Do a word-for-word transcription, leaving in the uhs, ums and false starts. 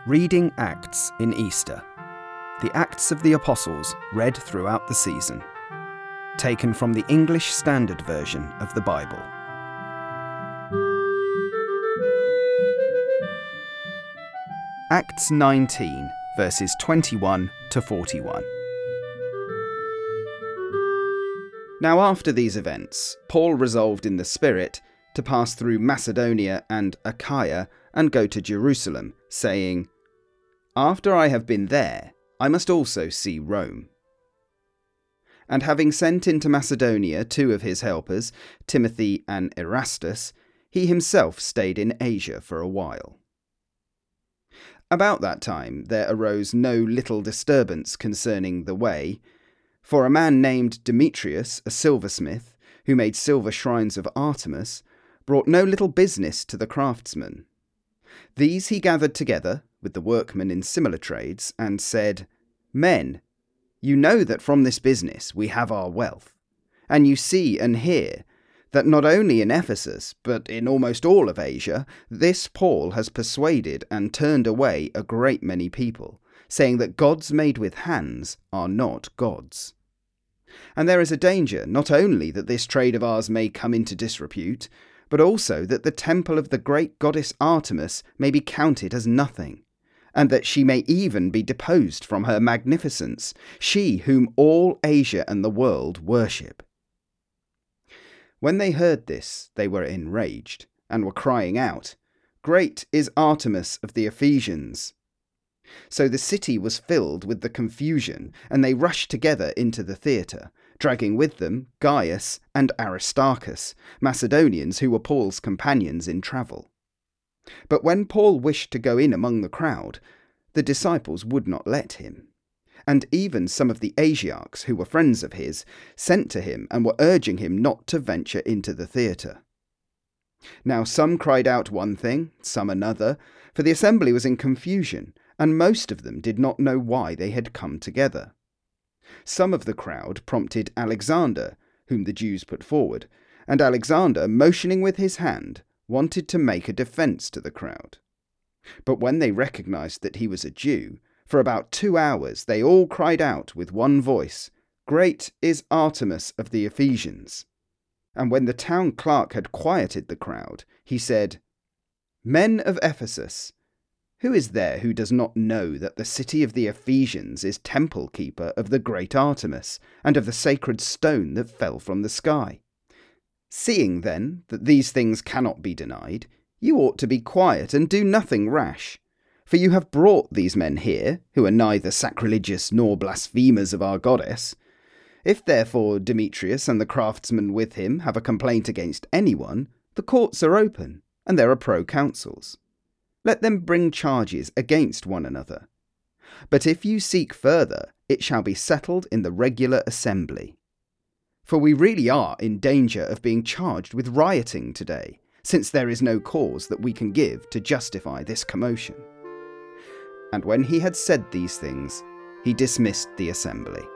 Reading Acts in Easter. The Acts of the Apostles read throughout the season. Taken from the English Standard Version of the Bible. Acts nineteen, verses twenty-one to forty-one. Now after these events, Paul resolved in the Spirit to pass through Macedonia and Achaia and go to Jerusalem, saying, "After I have been there, I must also see Rome." And having sent into Macedonia two of his helpers, Timothy and Erastus, he himself stayed in Asia for a while. About that time there arose no little disturbance concerning the way, for a man named Demetrius, a silversmith, who made silver shrines of Artemis, brought no little business to the craftsmen. These he gathered together, with the workmen in similar trades, and said, "Men, you know that from this business we have our wealth, and you see and hear that not only in Ephesus, but in almost all of Asia, this Paul has persuaded and turned away a great many people, saying that gods made with hands are not gods. And there is a danger not only that this trade of ours may come into disrepute, but also that the temple of the great goddess Artemis may be counted as nothing, and that she may even be deposed from her magnificence, she whom all Asia and the world worship." When they heard this, they were enraged, and were crying out, "Great is Artemis of the Ephesians!" So the city was filled with the confusion, and they rushed together into the theatre, dragging with them Gaius and Aristarchus, Macedonians who were Paul's companions in travel. But when Paul wished to go in among the crowd, the disciples would not let him. And even some of the Asiarchs, who were friends of his, sent to him and were urging him not to venture into the theatre. Now some cried out one thing, some another, for the assembly was in confusion, and most of them did not know why they had come together. Some of the crowd prompted Alexander, whom the Jews put forward, and Alexander, motioning with his hand, wanted to make a defence to the crowd. But when they recognized that he was a Jew, for about two hours they all cried out with one voice, "Great is Artemis of the Ephesians." And when the town clerk had quieted the crowd, he said, "Men of Ephesus, who is there who does not know that the city of the Ephesians is temple keeper of the great Artemis, and of the sacred stone that fell from the sky? Seeing, then, that these things cannot be denied, you ought to be quiet and do nothing rash. For you have brought these men here, who are neither sacrilegious nor blasphemers of our goddess. If therefore Demetrius and the craftsmen with him have a complaint against anyone, the courts are open, and there are proconsuls. Let them bring charges against one another. But if you seek further, it shall be settled in the regular assembly. For we really are in danger of being charged with rioting today, since there is no cause that we can give to justify this commotion." And when he had said these things, he dismissed the assembly.